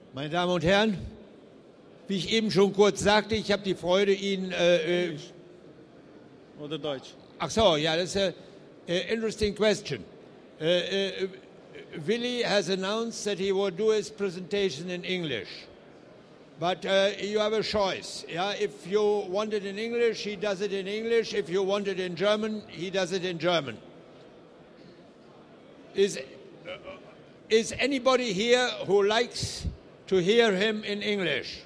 Meine Damen und Herren, wie ich eben schon kurz sagte, ich habe die Freude, Ihnen... Oder Deutsch? Ach so, yeah, that's an interesting question. Willy has announced that he will do his presentation in English. But you have a choice. Yeah? If you want it in English, he does it in English. If you want it in German, he does it in German. Is anybody here who likes to hear him in English?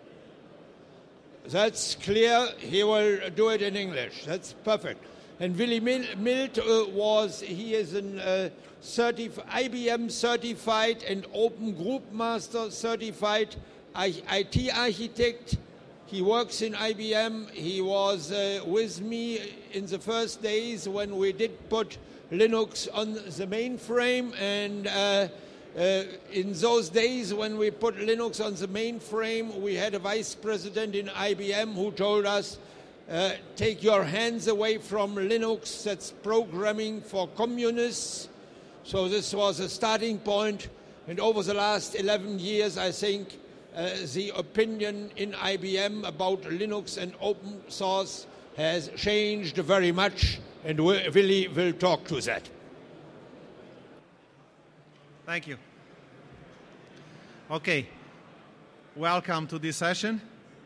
That's clear. He will do it in English. That's perfect. And Willy Mild is an IBM certified and Open Group Master certified IT architect. He works in IBM. He was with me in the first days when we did put Linux on the mainframe, and in those days when we put Linux on the mainframe, we had a vice president in IBM who told us, take your hands away from Linux, that's programming for communists. So this was a starting point, and over the last 11 years, I think the opinion in IBM about Linux and open source has changed very much, and Willy will talk to that. Thank you. Okay, welcome to this session.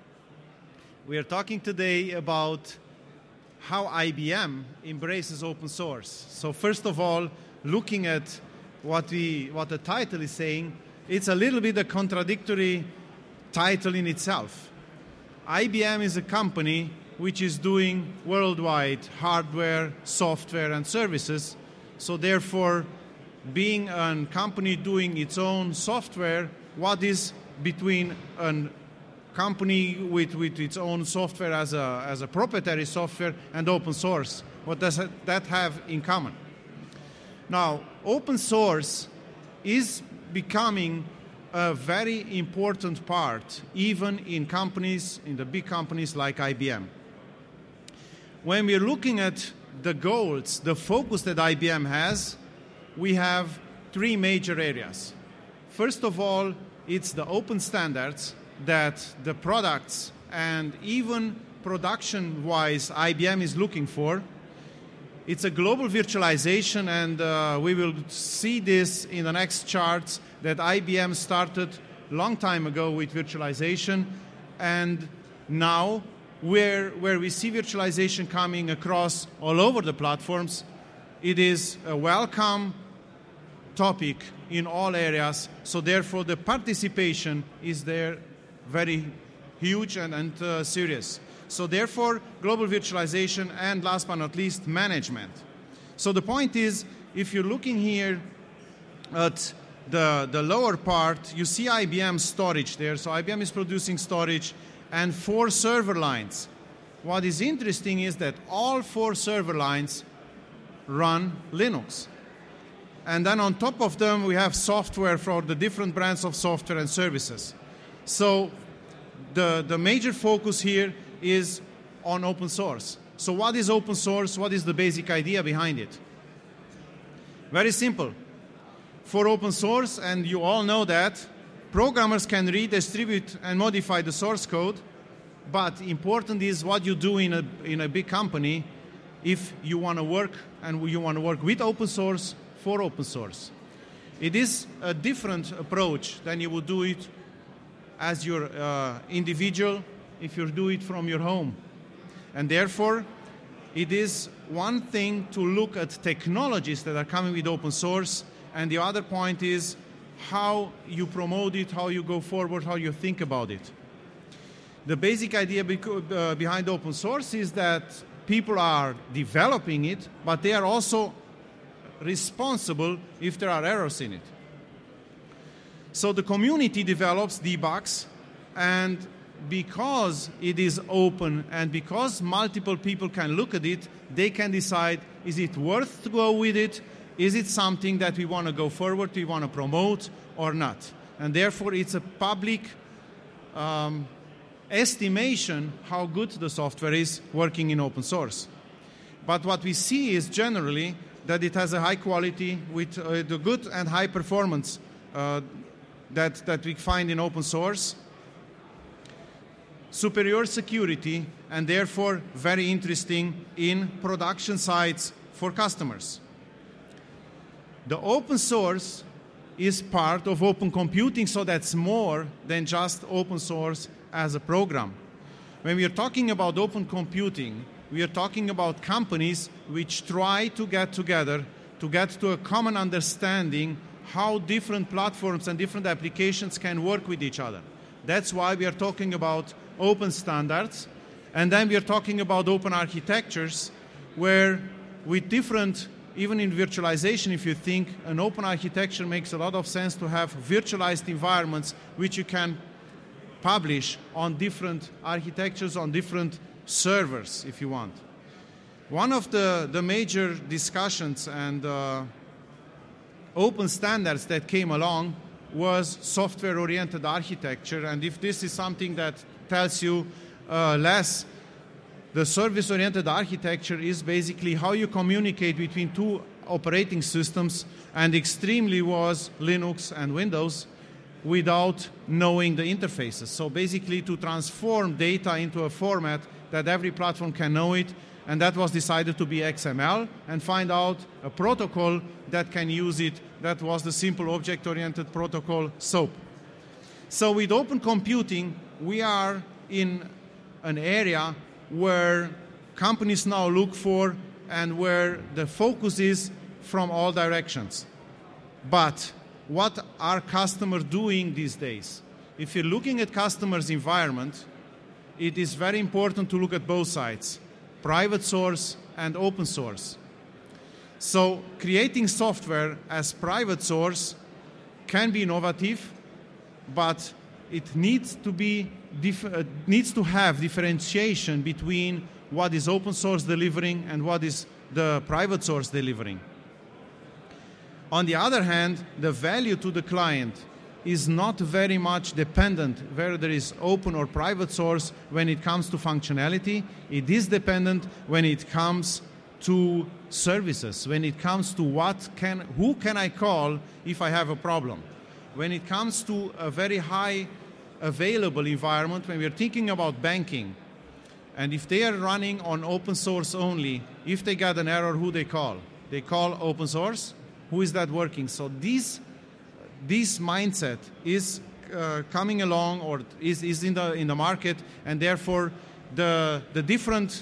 We are talking today about how IBM embraces open source. So first of all, looking at what the title is saying, it's a little bit a contradictory title in itself. IBM is a company which is doing worldwide hardware, software, and services. So therefore, being a company doing its own software, what is between a company with its own software as a proprietary software and open source? What does that have in common? Now, open source is becoming a very important part, even in companies, in the big companies like IBM. When we're looking at the goals, the focus that IBM has, we have three major areas. First of all, it's the open standards that the products and even production-wise IBM is looking for. It's a global virtualization, and we will see this in the next charts, that IBM started a long time ago with virtualization, and now where we see virtualization coming across all over the platforms, it is a welcome topic in all areas, so therefore the participation is there very huge and serious. So therefore, global virtualization, and last but not least, management. So the point is, if you're looking here at the lower part, you see IBM storage there. So IBM is producing storage and 4 server lines. What is interesting is that all 4 server lines run Linux. And then on top of them, we have software for the different brands of software and services. So the major focus here is on open source. So what is open source? What is the basic idea behind it? Very simple. For open source, and you all know that, programmers can read, distribute, and modify the source code, but important is what you do in a big company if you want to work, and you want to work with open source, for open source. It is a different approach than you would do it as your individual if you do it from your home. And therefore, it is one thing to look at technologies that are coming with open source, and the other point is how you promote it, how you go forward, how you think about it. The basic idea behind open source is that people are developing it, but they are also responsible if there are errors in it. So the community develops, debugs, and because it is open and because multiple people can look at it, they can decide, is it worth to go with it? Is it something that we want to go forward, we want to promote, or not? And therefore, it's a public estimation how good the software is working in open source. But what we see is generally that it has a high quality with the good and high performance that we find in open source. Superior security, and therefore very interesting in production sites for customers. The open source is part of open computing, so that's more than just open source as a program. When we are talking about open computing, we are talking about companies which try to get together to get to a common understanding how different platforms and different applications can work with each other. That's why we are talking about open standards, and then we are talking about open architectures, where with different, even in virtualization, if you think an open architecture makes a lot of sense to have virtualized environments which you can publish on different architectures, on different servers, if you want. One of the major discussions and open standards that came along was software-oriented architecture, and if this is something that tells you less, the service-oriented architecture is basically how you communicate between two operating systems, and extremely was Linux and Windows, without knowing the interfaces. So basically to transform data into a format that every platform can know it, and that was decided to be XML, and find out a protocol that can use it. That was the simple object-oriented protocol, SOAP. So with open computing, we are in an area where companies now look for and where the focus is from all directions. But what are customers doing these days? If you're looking at customers' environment, it is very important to look at both sides, private source and open source. So creating software as private source can be innovative, but it needs to have differentiation between what is open source delivering and what is the private source delivering. On the other hand, the value to the client is not very much dependent whether there is open or private source when it comes to functionality. It is dependent when it comes to services, when it comes to who can I call if I have a problem. When it comes to a very high available environment, when we're thinking about banking, and if they are running on open source only, if they get an error, who they call? They call open source. Who is that working? So this mindset is coming along, or is in the market, and therefore the different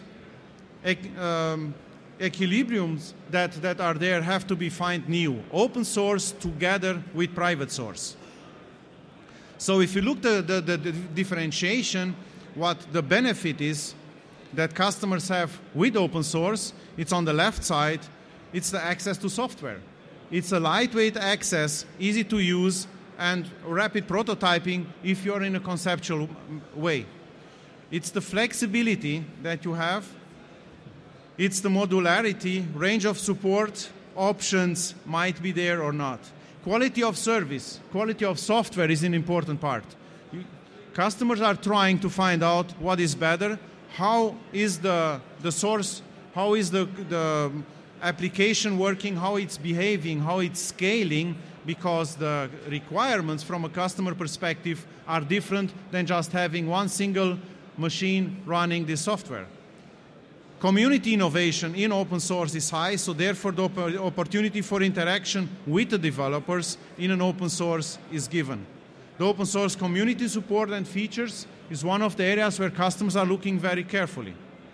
equilibriums that are there have to be found new. Open source together with private source. So if you look at the differentiation, what the benefit is that customers have with open source, it's on the left side, it's the access to software. It's a lightweight access, easy to use, and rapid prototyping if you're in a conceptual way. It's the flexibility that you have. It's the modularity, range of support, options might be there or not. Quality of service, quality of software is an important part. Customers are trying to find out what is better, how is the source, how is the application working, how it's behaving, how it's scaling, because the requirements from a customer perspective are different than just having one single machine running this software. Community innovation in open source is high, so therefore the opportunity for interaction with the developers in an open source is given. The open source community support and features is one of the areas where customers are looking very carefully.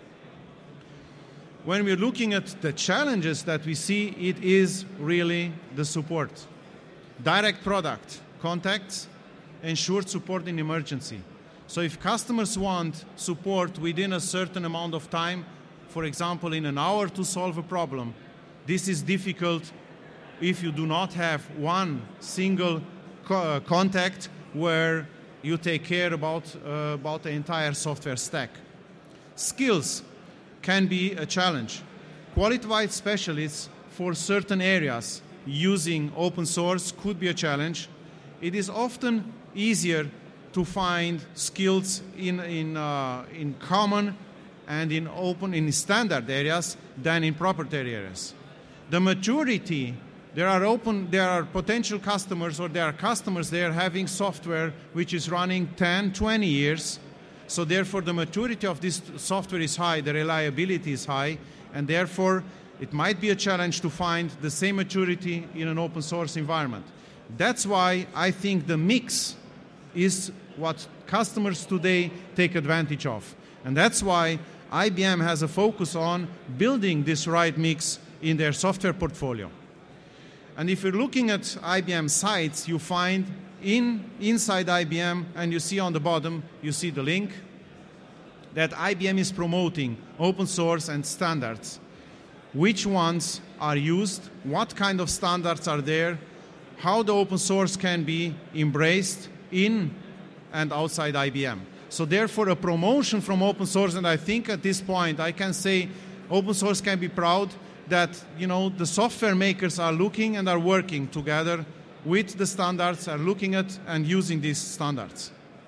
When we're looking at the challenges that we see, it is really the support. Direct product contacts, ensured support in emergency. So if customers want support within a certain amount of time, for example, in an hour to solve a problem, this is difficult if you do not have one single contact where you take care about the entire software stack. Skills can be a challenge. Qualified specialists for certain areas using open source could be a challenge. It is often easier to find skills in common and in standard areas than in proprietary areas. The maturity there are potential customers, or there are customers there having software which is running 10, 20 years. So therefore the maturity of this software is high, the reliability is high, and therefore it might be a challenge to find the same maturity in an open source environment. That's why I think the mix is what customers today take advantage of. And that's why IBM has a focus on building this right mix in their software portfolio. And if you're looking at IBM sites, you find inside IBM, and you see on the bottom, you see the link that IBM is promoting open source and standards. Which ones are used, what kind of standards are there, how the open source can be embraced in and outside IBM. So therefore a promotion from open source, and I think at this point I can say open source can be proud that the software makers are looking and are working together with the standards, are looking at and using these standards.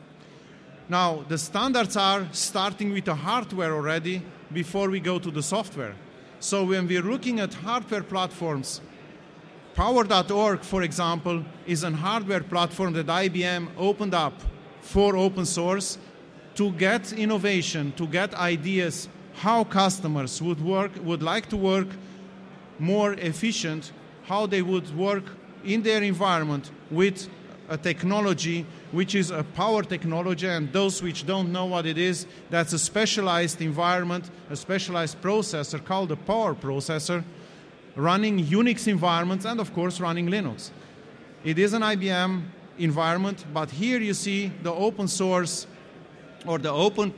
Now the standards are starting with the hardware already before we go to the software. So when we're looking at hardware platforms, Power.org, for example, is a hardware platform that IBM opened up for open source to get innovation, to get ideas how customers would like to work more efficient, how they would work in their environment with a technology which is a power technology, and those which don't know what it is, that's a specialized environment, a specialized processor called a power processor, running Unix environments and of course running Linux. It is an IBM environment, but here you see the open source or the open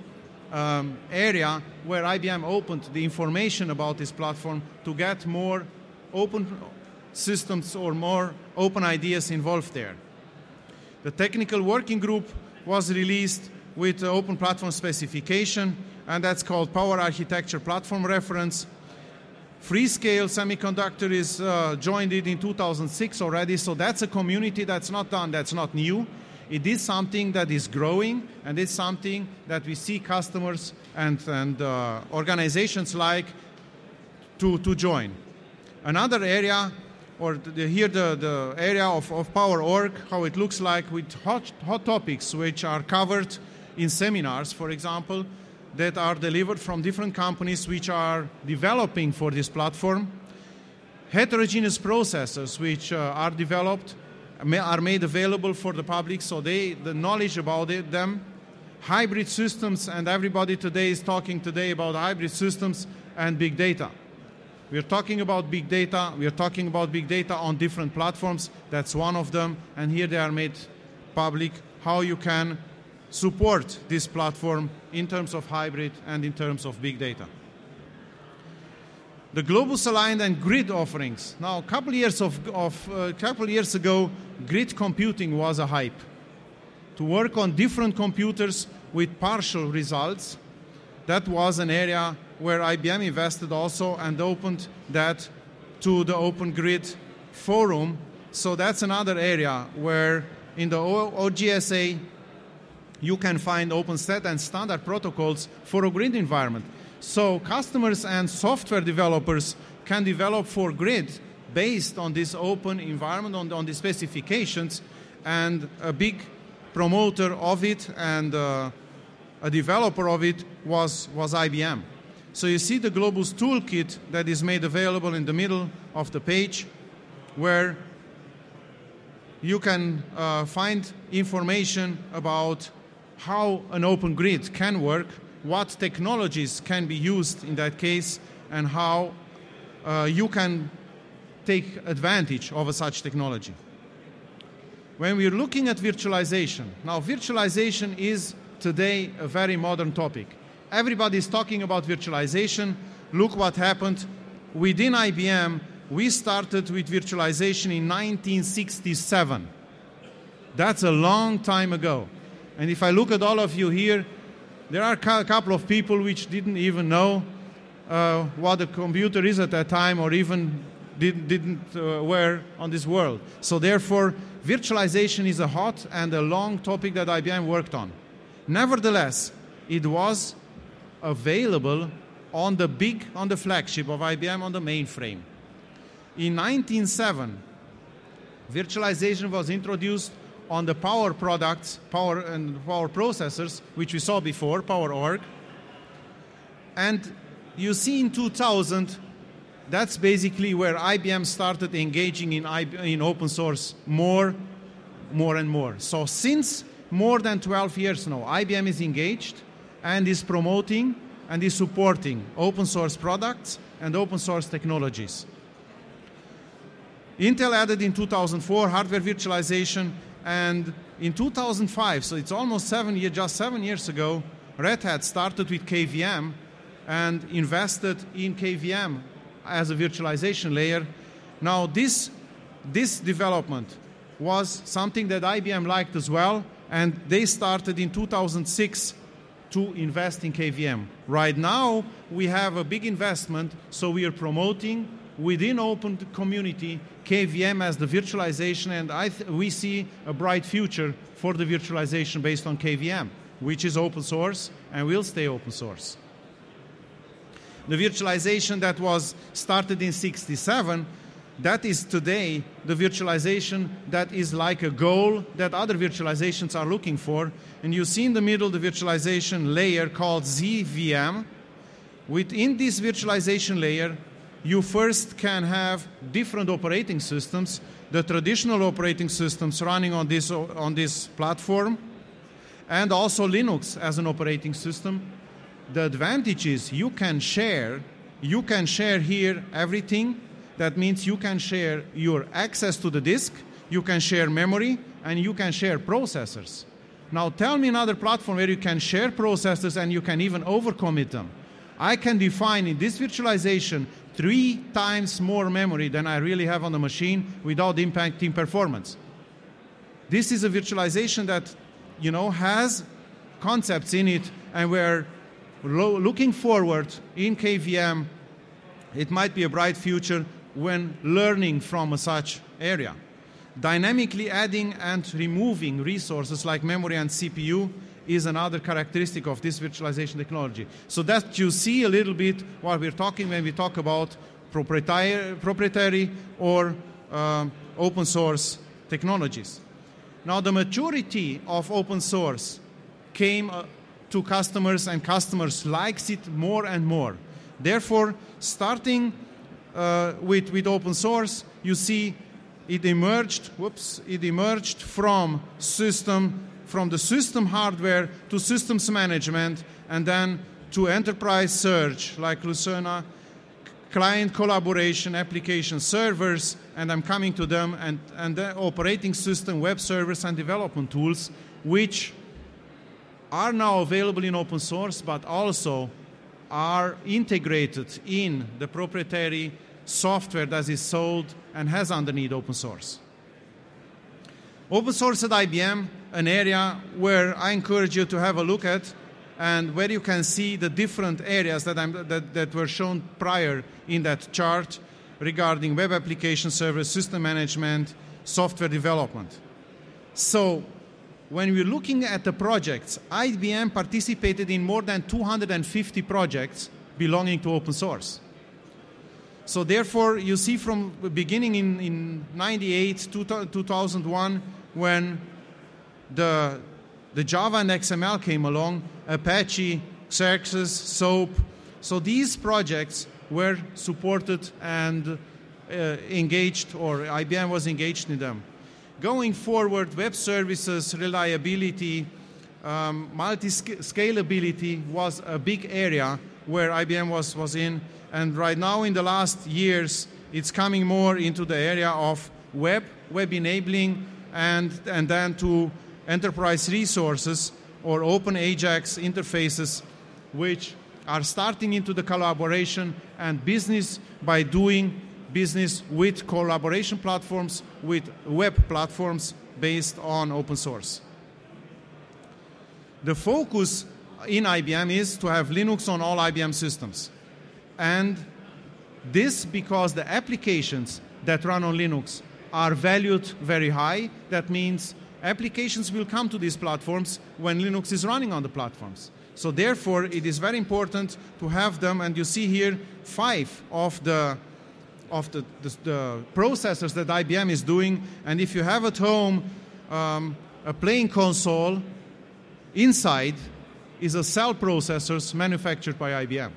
area where IBM opened the information about this platform to get more open systems or more open ideas involved there. The technical working group was released with the open platform specification, and that's called Power Architecture Platform Reference. Freescale Semiconductor is joined it in 2006 already, so that's a community that's not done, that's not new. It is something that is growing, and it's something that we see customers and organizations like to join. Another area, or the area of Power.org, how it looks like with hot topics which are covered in seminars, for example, that are delivered from different companies which are developing for this platform. Heterogeneous processors which are developed, are made available for the public, so the knowledge about them. Hybrid systems, and everybody today is talking today about hybrid systems and big data. We're talking about big data. We're talking about big data on different platforms. That's one of them. And here they are made public, how you can support this platform in terms of hybrid and in terms of big data. The Globus Aligned and Grid offerings. Now, a couple years ago, grid computing was a hype. To work on different computers with partial results, that was an area where IBM invested also and opened that to the Open Grid Forum. So that's another area where in the OGSA you can find OpenStack and standard protocols for a grid environment. So customers and software developers can develop for grid based on this open environment, on the specifications, and a big promoter of it and a developer of it was IBM. So you see the Globus toolkit that is made available in the middle of the page, where you can find information about how an open grid can work, what technologies can be used in that case, and how you can take advantage of such technology. When we're looking at virtualization, now virtualization is today a very modern topic. Everybody is talking about virtualization. Look what happened. Within IBM, we started with virtualization in 1967. That's a long time ago. And if I look at all of you here, there are a couple of people which didn't even know what a computer is at that time, or even didn't were on this world. So therefore, virtualization is a hot and a long topic that IBM worked on. Nevertheless, it was available on the flagship of IBM, on the mainframe. In 1907, virtualization was introduced on the power products, power processors, which we saw before, PowerOrg. And you see in 2000, that's basically where IBM started engaging in open source more and more. So since more than 12 years now, IBM is engaged and is promoting and is supporting open source products and open source technologies. Intel added in 2004 hardware virtualization, and in 2005, so it's almost just 7 years ago, Red Hat started with KVM and invested in KVM as a virtualization layer. Now this development was something that IBM liked as well, and they started in 2006 to invest in KVM. Right now, we have a big investment, so we are promoting within open community KVM as the virtualization, and we see a bright future for the virtualization based on KVM, which is open source and will stay open source. The virtualization that was started in 1967, that is today the virtualization that is like a goal that other virtualizations are looking for. And you see in the middle the virtualization layer called ZVM. Within this virtualization layer, you first can have different operating systems, the traditional operating systems running on this platform, and also Linux as an operating system. The advantage is you can share here everything. That means you can share your access to the disk, you can share memory, and you can share processors. Now tell me another platform where you can share processors and you can even overcommit them. I can define in this virtualization 3 times more memory than I really have on the machine without impacting performance. This is a virtualization that, has concepts in it, and we're looking forward in KVM. It might be a bright future when learning from such area. Dynamically adding and removing resources like memory and CPU is another characteristic of this virtualization technology. So that you see a little bit what we're talking when we talk about proprietary or open source technologies. Now the maturity of open source came to customers, and customers likes it more and more. Therefore, starting with open source, you see it emerged from the system hardware to systems management, and then to enterprise search like Lucena, client collaboration, application servers, and I'm coming to them, and the operating system, web servers, and development tools, which are now available in open source, but also are integrated in the proprietary software that is sold and has underneath open source. Open source at IBM, an area where I encourage you to have a look at, and where you can see the different areas that were shown prior in that chart regarding web application servers, system management, software development. So when we're looking at the projects, IBM participated in more than 250 projects belonging to open source. So therefore, you see from the beginning in 98, 2001, when the Java and XML came along, Apache, Xerxes, SOAP. So these projects were supported and engaged, or IBM was engaged in them. Going forward, web services, reliability, multi-scalability was a big area where IBM was in. And right now, in the last years, it's coming more into the area of web enabling, and then to enterprise resources or open AJAX interfaces, which are starting into the collaboration and business by doing business with collaboration platforms, with web platforms based on open source. The focus in IBM is to have Linux on all IBM systems. And this because the applications that run on Linux are valued very high. That means applications will come to these platforms when Linux is running on the platforms. So therefore, it is very important to have them, and you see here 5 of the the processors that IBM is doing. And if you have at home a playing console, inside is a cell processors manufactured by IBM.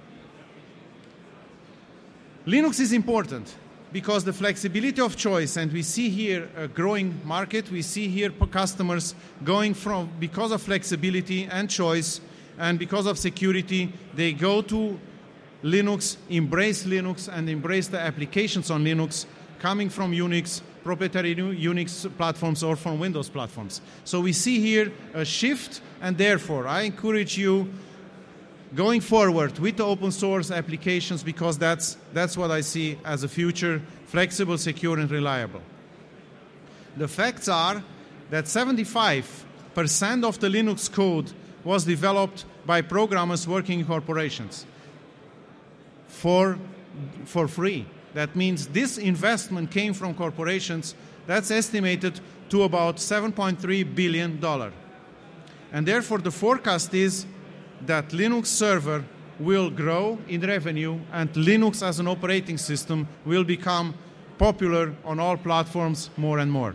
Linux is important because the flexibility of choice, and we see here a growing market, we see here customers going from, because of flexibility and choice, and because of security, they go to Linux, and embrace the applications on Linux, coming from Unix, proprietary Unix platforms, or from Windows platforms. So we see here a shift, and therefore I encourage you going forward with the open source applications, because that's what I see as a future, flexible, secure, and reliable. The facts are that 75% of the Linux code was developed by programmers working in corporations for free. That means this investment came from corporations. That's estimated to about $7.3 billion. And therefore the forecast is that Linux server will grow in revenue, and Linux as an operating system will become popular on all platforms more and more.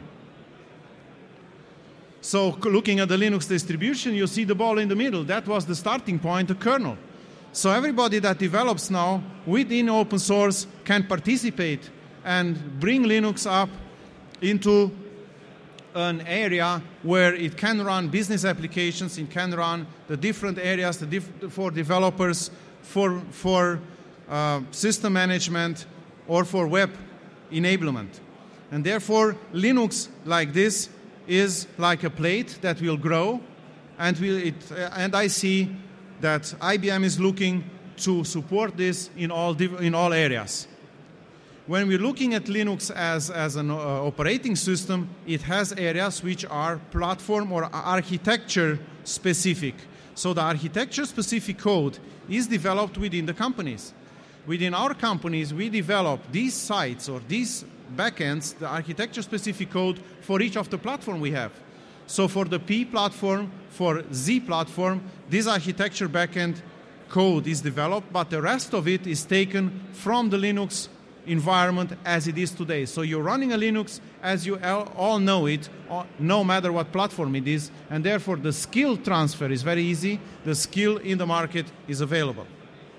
So looking at the Linux distribution, you see the ball in the middle. That was the starting point, the kernel. So everybody that develops now within open source can participate and bring Linux up into an area where it can run business applications, it can run the different areas for developers, for system management, or for web enablement. And therefore, Linux like this is like a plate that will grow, and I see that IBM is looking to support this in all areas. When we're looking at Linux as an operating system, it has areas which are platform or architecture specific. So the architecture specific code is developed within the companies. Within our companies, we develop these sites or these backends, the architecture specific code for each of the platform we have. So for the P platform, for Z platform, this architecture backend code is developed, but the rest of it is taken from the Linux environment as it is today. So you're running a Linux as you all know it, no matter what platform it is, and therefore the skill transfer is very easy. The skill in the market is available.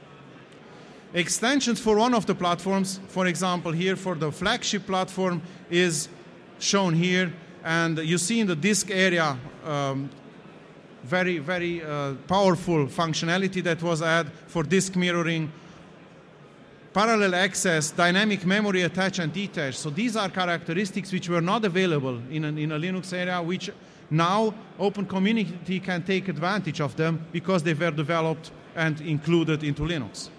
Extensions for one of the platforms, for example here for the flagship platform, is shown here, and you see in the disk area very powerful functionality that was added for disk mirroring, parallel access, dynamic memory attach and detach. So these are characteristics which were not available in a Linux area, which now open community can take advantage of them because they were developed and included into Linux.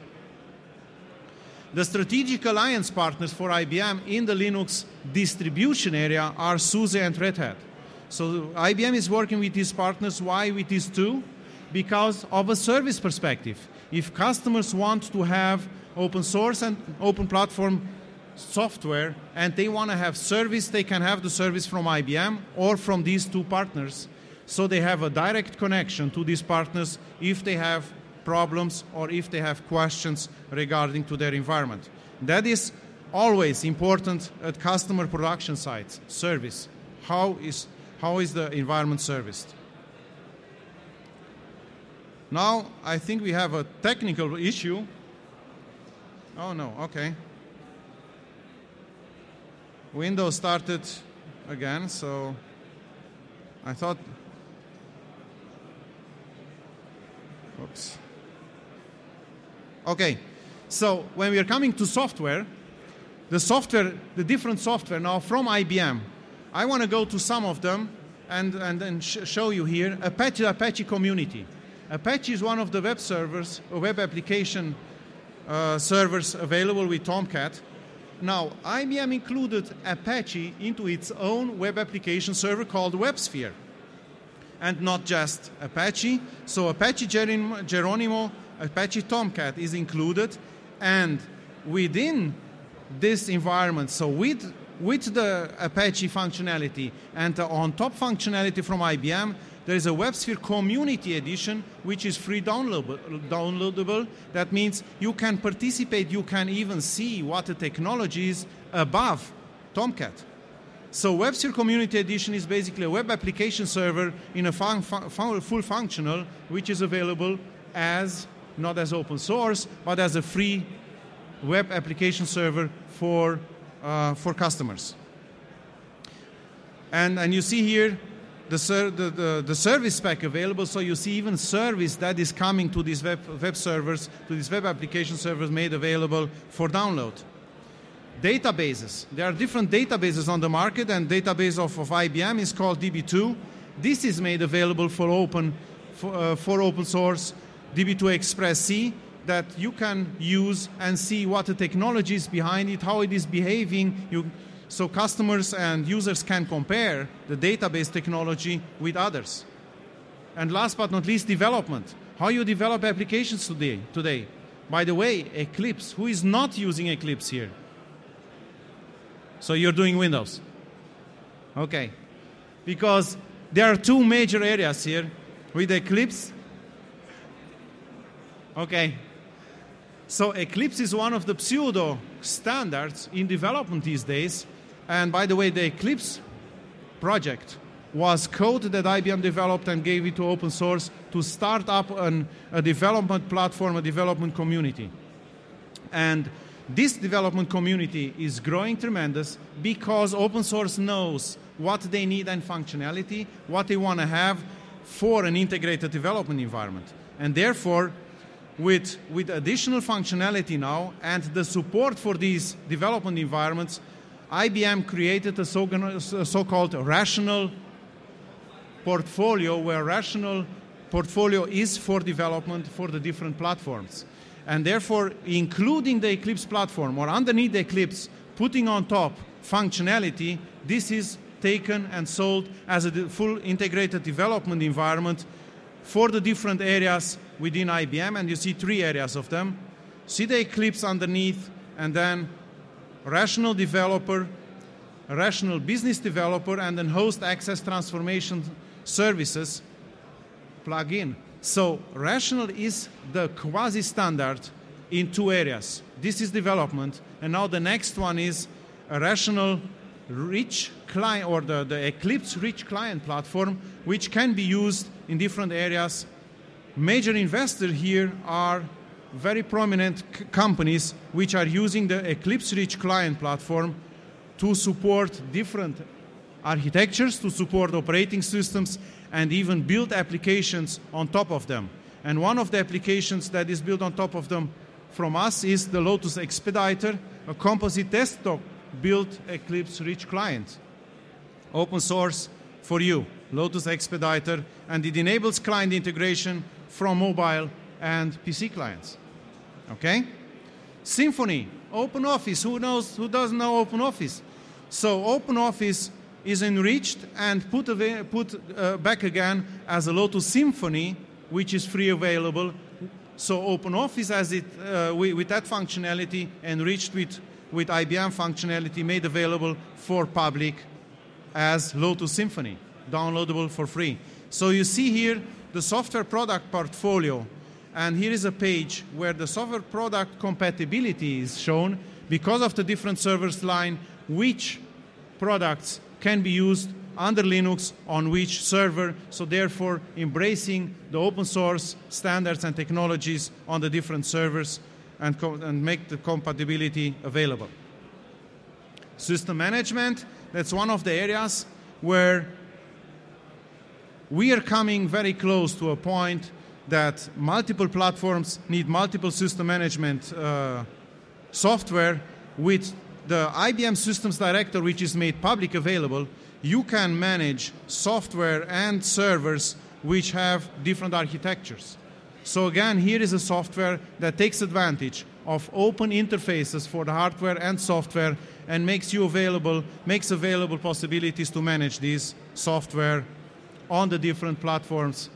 The strategic alliance partners for IBM in the Linux distribution area are SUSE and Red Hat. So IBM is working with these partners. Why with these two? Because of a service perspective. If customers want to have open source and open platform software and they want to have service, they can have the service from IBM or from these two partners. So they have a direct connection to these partners if they have problems or if they have questions regarding to their environment. That is always important at customer production sites. Service. How is the environment serviced? Now, I think we have a technical issue. Oh no, okay. Windows started again, so I thought, oops. Okay, so when we are coming to software, the different software now from IBM, I want to go to some of them and show you here. Apache community. Apache is one of the web servers, or web application servers available with Tomcat. Now, IBM included Apache into its own web application server called WebSphere. And not just Apache. So Apache Geronimo, Apache Tomcat is included. And within this environment, so with with the Apache functionality and the on-top functionality from IBM, there is a WebSphere Community Edition, which is free downloadable. That means you can participate, you can even see what the technology is above Tomcat. So WebSphere Community Edition is basically a web application server in a full functional, which is available as, not as open source, but as a free web application server for customers. And you see here the service spec available, so you see even service that is coming to these web servers, to these web application servers made available for download. Databases. There are different databases on the market, and database of IBM is called DB2. This is made available for open source, DB2 Express C, that you can use and see what the technology is behind it, how it is behaving, so customers and users can compare the database technology with others. And last but not least, development. How you develop applications today. By the way, Eclipse. Who is not using Eclipse here? So you're doing Windows. Okay. Because there are two major areas here with Eclipse. Okay. So Eclipse is one of the pseudo standards in development these days. And by the way, the Eclipse project was code that IBM developed and gave it to open source to start up a development platform, a development community. And this development community is growing tremendous because open source knows what they need and functionality, what they want to have for an integrated development environment. And therefore, with additional functionality now and the support for these development environments, IBM created a so-called rational portfolio, where rational portfolio is for development for the different platforms. And therefore, including the Eclipse platform or underneath the Eclipse, putting on top functionality, this is taken and sold as a full integrated development environment for the different areas within IBM. And you see three areas of them. See the Eclipse underneath, and then rational developer, rational business developer, and then host access transformation services plug-in. So rational is the quasi-standard in two areas. This is development, and now the next one is a rational rich client, or the Eclipse rich client platform, which can be used in different areas. Major investors here are very prominent companies which are using the Eclipse rich client platform to support different architectures, to support operating systems, and even build applications on top of them. And one of the applications that is built on top of them from us is the Lotus Expediter, a composite desktop built Eclipse rich client. Open source for you, Lotus Expediter, and it enables client integration from mobile and PC clients. Okay? Symfony, OpenOffice. Who doesn't know OpenOffice? So OpenOffice is enriched and put back again as a Lotus Symphony, which is free available. So OpenOffice has it with that functionality enriched with IBM functionality made available for public as Lotus Symphony, downloadable for free. So you see here the software product portfolio, and here is a page where the software product compatibility is shown because of the different servers line, which products can be used under Linux on which server, so therefore embracing the open source standards and technologies on the different servers and make the compatibility available. System management, that's one of the areas where we are coming very close to a point that multiple platforms need multiple system management software. With the IBM Systems Director, which is made public available, you can manage software and servers which have different architectures. So again, here is a software that takes advantage of open interfaces for the hardware and software and makes available possibilities to manage this software on the different platforms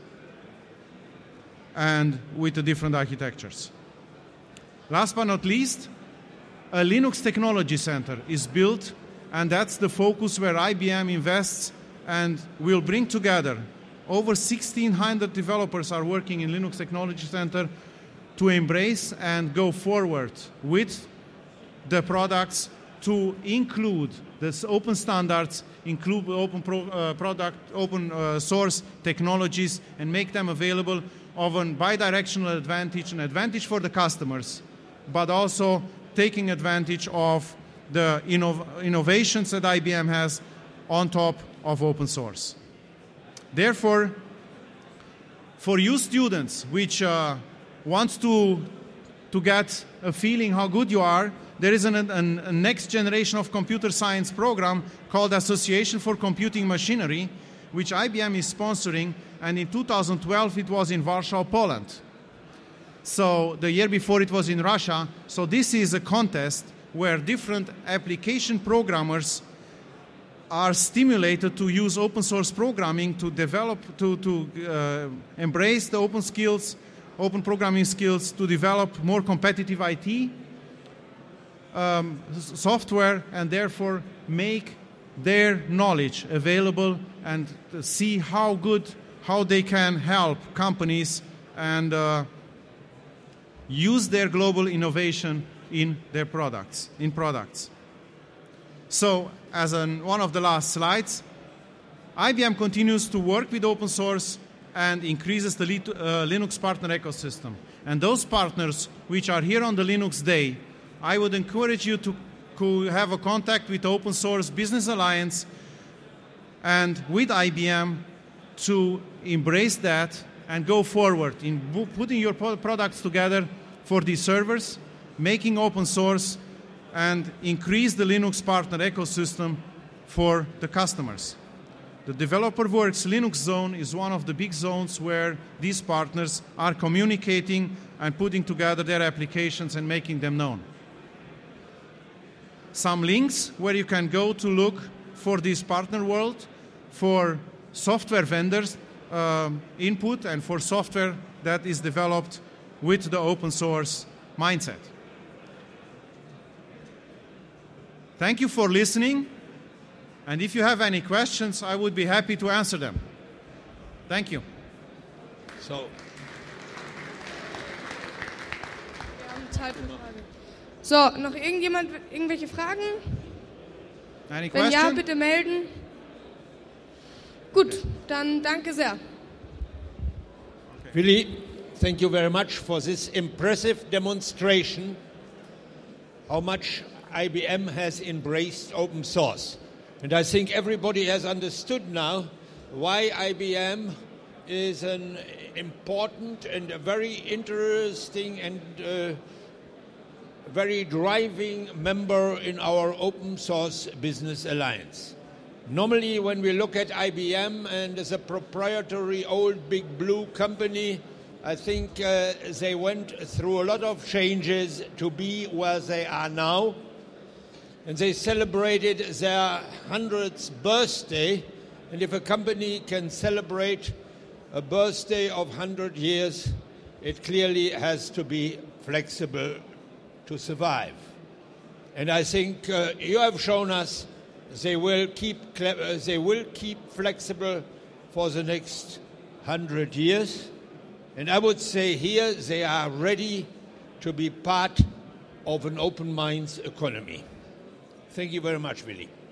and with the different architectures. Last but not least, a Linux Technology Center is built and that's the focus where IBM invests and will bring together. Over 1,600 developers are working in Linux Technology Center to embrace and go forward with the products to include this open standards, include open open source technologies, and make them available of a bidirectional advantage, an advantage for the customers, but also taking advantage of the innovations that IBM has on top of open source. Therefore, for you students which want to get a feeling how good you are, there is a next generation of computer science program called Association for Computing Machinery, which IBM is sponsoring, and in 2012 it was in Warsaw, Poland. So the year before it was in Russia. So this is a contest where different application programmers are stimulated to use open source programming to develop, to embrace the open skills, open programming skills, to develop more competitive IT software, and therefore make their knowledge available and see how they can help companies and use their global innovation in their products. So, as one of the last slides, IBM continues to work with open source and increases the Linux partner ecosystem. And those partners which are here on the Linux Day, I would encourage you to have a contact with Open Source Business Alliance and with IBM to embrace that and go forward in putting your products together for these servers, making open source, and increase the Linux partner ecosystem for the customers. The DeveloperWorks Linux Zone is one of the big zones where these partners are communicating and putting together their applications and making them known. Some links where you can go to look for this partner world, for software vendors input, and for software that is developed with the open source mindset. Thank you for listening, and if you have any questions, I would be happy to answer them. Thank you. So. Wir haben Zeit für Fragen. So, noch irgendjemand, irgendwelche Fragen? Any Wenn ja, question? bitte melden. Gut, dann danke sehr. Willi, thank you very much for this impressive demonstration how much IBM has embraced open source. And I think everybody has understood now why IBM is an important and a very interesting and very driving member in our Open Source Business Alliance. Normally, when we look at IBM and as a proprietary old big blue company, I think they went through a lot of changes to be where they are now. And they celebrated their 100th birthday. And if a company can celebrate a birthday of 100 years, it clearly has to be flexible to survive. And I think you have shown us they will keep flexible for the next 100 years. And I would say here they are ready to be part of an open minds economy. Thank you very much, Willi.